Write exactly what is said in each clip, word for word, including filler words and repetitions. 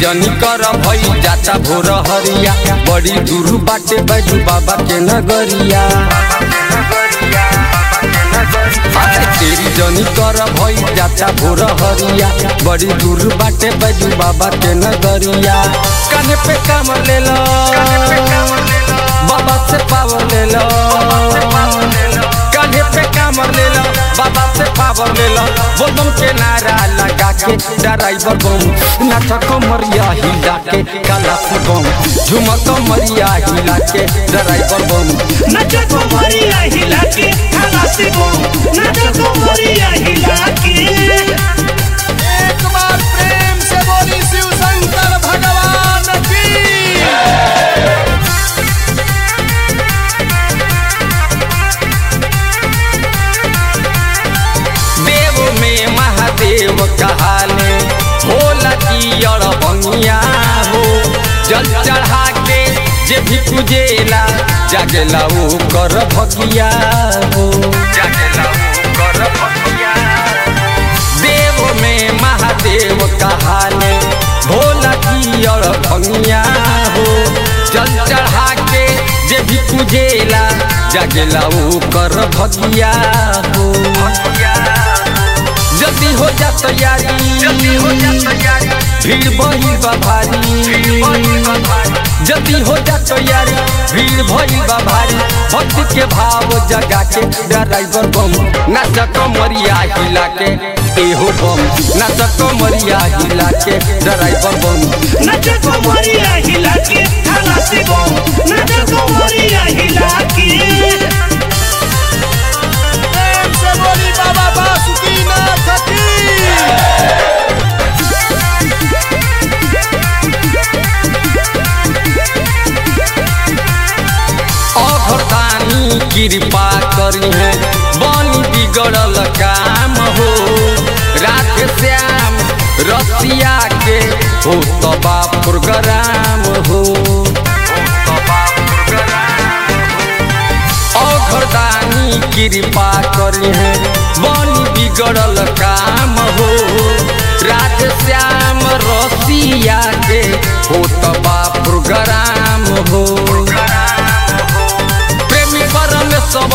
जनी कर भई जाता भोर हरिया बड़ी दूर बाटे बैजू बाबा के नगरिया। तेरी जनी कर भई जाता भोर हरिया बड़ी दूर बाटे बैजू बाबा के नगरिया। काने पे काम ले लो बाबा से पावर ले लो, काने पे काम ले लो बाबा से पावर ले लो। बोलम के नारा लगा के ड्राइवर बम नाच कमरिया हिला के खलासी बम झुमा कमरिया हिला के ड्राइवर बम नाच कमरिया हिला के खलासी बम नाच कमरिया हिला के। एक बार प्रेम से बोली शिव शंकर भगवान की। देव कहाले भोला जी और बनिया हो जल चढ़ा के जे भी पूजेला जागेला वो कर भगिया हो, जागेला वो कर भगिया। देव में महादेव कहाले भोला जी और बनिया हो जल चढ़ा के जे भी पूजेला जागेला वो कर भगिया हो। जल्दी हो जा तैयारी जल्दी हो जा तैयारी भीड़ भइल बा भारी, जल्दी हो जा तैयारी भीड़ भइल बा भारी। भक्ति के भाव जगा के ड्राइवर बम नाच कमरिया हिला के एहो बम नाच कमरिया हिला के ड्राइवर बम नाच कमरिया हिला के खलासी बम नाच कमरिया हिला के। प्रेम से बोली बाबा बासुकीनाथ की। अघरदानी कृपा करी है बनी बिगड़ल काम हो राधे श्याम रसिया के हो तबा प्रोग्राम हो। अघरदानी कृपा करी है बनी बिगड़ल काम हो राधे श्याम रसिया के हो तबा प्रोग्राम हो। प्रेमी परमेश्वर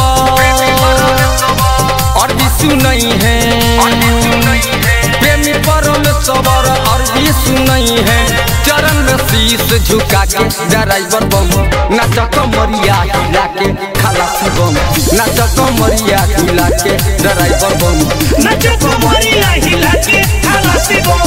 और विष्णु नहीं है, प्रेमी परमेश्वर और विष्णु नहीं है। चरण में शीश झुका के ड्राइवर बम नाच कमरिया हिला के खलासी बम नाच कमरिया हिला के ड्राइवर बम नाच कमरिया हिला के खलासी बम